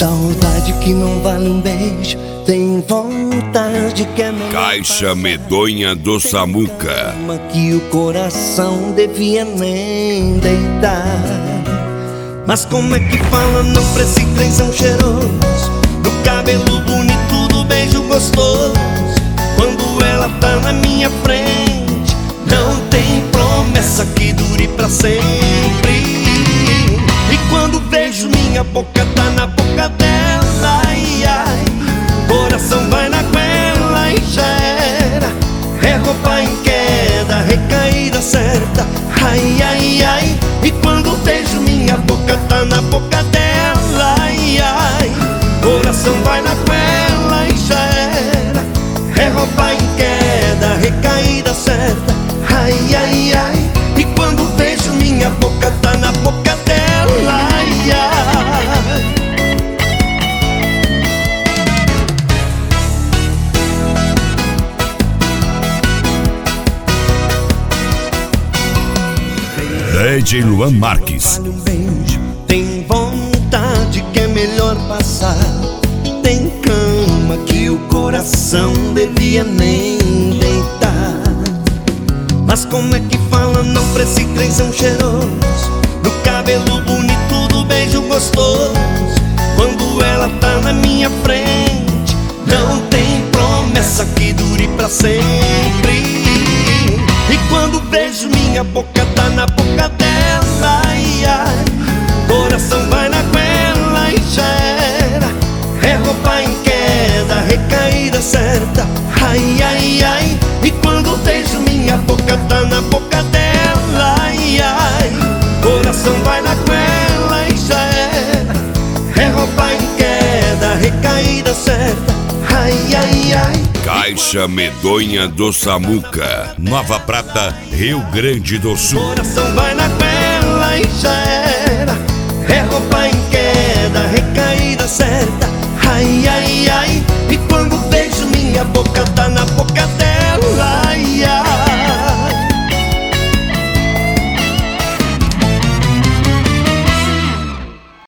Saudade que não vale um beijo, tem vontade que é melhor Caixa medonha do Samuca. uma que o coração devia nem deitar. Mas como é que fala não pra esse trenzão cheiroso, do cabelo bonito, do beijo gostoso? Quando ela tá na minha frente, não tem promessa que dure pra sempre. E quando vejo minha boca tá na boca dela, ai, ai, coração vai na goela e já era. É roupa em queda, recaída certa, ai, ai, ai. E quando vejo minha boca tá na boca dela, ai, ai, coração vai na goela e já era. É roupa em queda, recaída certa, ai, ai, ai. E quando vejo minha boca tá na boca dela, ai, ai. DJ Luan Marques. Vale um beijo, tem vontade que é melhor passar. Tem cama que o coração devia nem deitar. Mas como é que fala não pra esse trenzão cheiroso, do cabelo bonito, do beijo gostoso? Quando ela tá na minha frente, não tem promessa que dure pra sempre. E quando vejo minha boca tá na boca dela, ai, ai, coração vai na goela e já era. É roupa em queda, recaída certa, ai, ai, ai. E quando vejo minha boca tá na boca dela, ai, ai, coração vai na goela e já era. É roupa em queda, recaída certa, ai, ai, ai. Caixa medonha do Samuca, Nova Prata, Rio Grande do Sul. Coração vai na goela e já